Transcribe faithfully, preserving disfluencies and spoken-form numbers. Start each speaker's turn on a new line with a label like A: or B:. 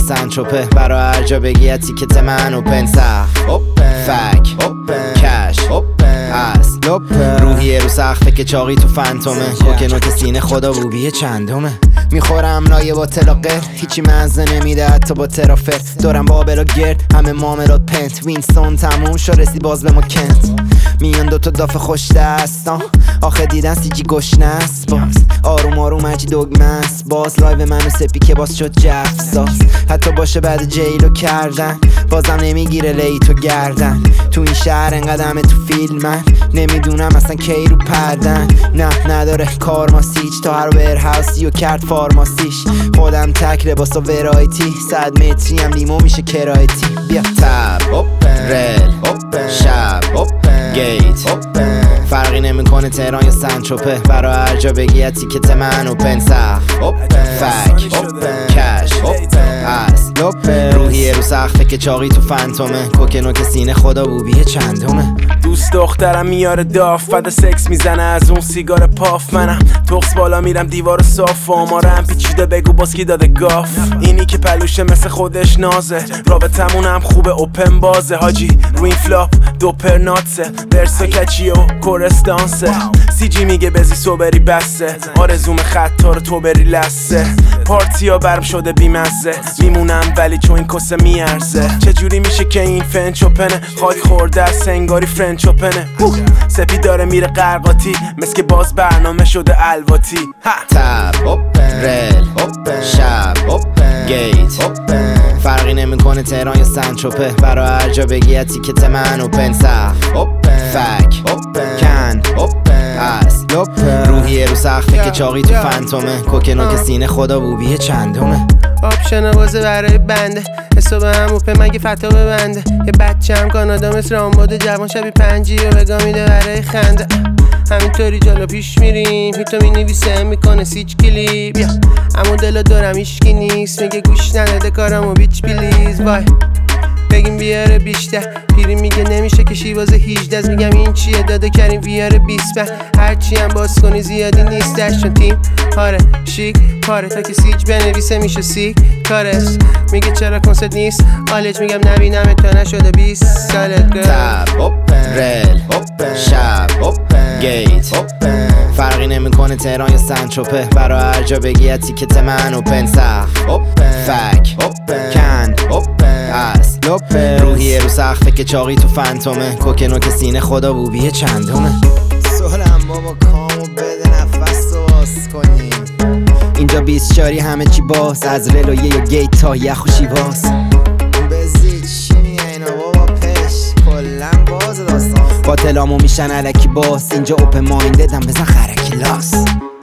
A: سنتروپه برا هر جا بگی تیکت من اوپن سخت فک کش از روحیه رو سخته که چاقی تو فنتومه کوکنو که سینه خدا بوبیه چندمه میخورم لایه با تلاقر هیچی مزه نمیده حتی با ترافر دارم بابلا گرد همه مامرات پنت وینستون تموم شو رسی باز به ما کنت میان دوتا داف خوش دستان آخه دیدن سی جی گشنه است باز آروم آروم هرچی دگمه است باز لایو منو سپی که باز شد جف ساز حتی باشه بعد جیلو کردن بازم نمیگیره لیتو گردن تو این شهر انقدمه تو فیلم من نمیدونم اصلا کی رو پردن نه نداره کارماسیچ تا هر ورهاوسی و کرد فارماسیش خودم تک لباسا ورایتی صد متری هم لیمو میشه کرایتی بیا تب رل شب گیت فرقی نمیکنه تهران یا سنتروپه برا هر جا بگی تیکت من اوپن سخت فک کش از روحیه رو سخته که چاقی تو فنتومه کوکنو که سینه خدا بوبیه چندمه
B: دوست دخترم میاره داف فدا سکس میزنه از اون سیگار پاف منم تخس بالا میرم دیوار صاف و آمارم پیچیده بگو باز کی داده گاف اینی که پلوشه مثل خودش نازه رابطمون هم خوبه اوپن بازه حاجی روی فلاپ دوپر ناتسه برسا کچی و کورستانسه سی جی میگه بزی سوبری بسته آرزوم خطا رو تو بری لسه پارتیا برم شده بیمزه میمونم ولی چون این کسه میارزه چجوری میشه که این فنچ اوپنه خاک خورده از سنگاری فرنچ اوپنه سپی داره میره قرقاتی مثل که باز برنامه شده الواتی
A: تب رل شب گیت فرقی نمیکنه تهران یا سنتروپه برا هر جا بگی تیکت من اوپن سخت فک کن از روحیه رو سخته که چاقی تو فنتومه کوکنو که سینه خدا بوبیه چندمه
C: آپشن بازه برای بنده حساب هم اوپن مگه فتا ببنده یه بچه هم کانادا مثل آنباد جوان شبی پنجی و بگا میده برای خنده همینطوری جلو پیش میریم هیتو می نویسه میکنه سیچ کلی بیا اما دلو دارم ایشکی نیست میگه گوش نداده کارمو بیچ پلیز وای بگیم بیاره بیشتر پیری میگه نمیشه که شیواز هجده میگم این چیه داده کریم بیاره بیست هرچی هم باز کنی زیادی نیستش چون تیم هاره شیک پاره تا که سیج بنویسه میشه سیک کارست میگه چرا کنسرت نیست آلج میگم نبینم تا نشده بیست سالت
A: تب رل شب گیت فرقی نمیکنه تهران یا سنتروپه برا هر جا بگی تیکت من اوپن سخت فک کن از روحیه رو سخته که چاقی تو فنتومه کوکنو که سینه خدا بوبیه چندمه
D: سولم بابا کامو بده نفس رو باز کنیم
A: اینجا بیست شاری همه چی باز از رلویه یا گیت تا یخ و شیواز
D: بزید چی میگه اینا بابا پش کلن باز داستان
A: با تلامو میشن علکی باز اینجا اوپن ماینددم بزن خرکی لاس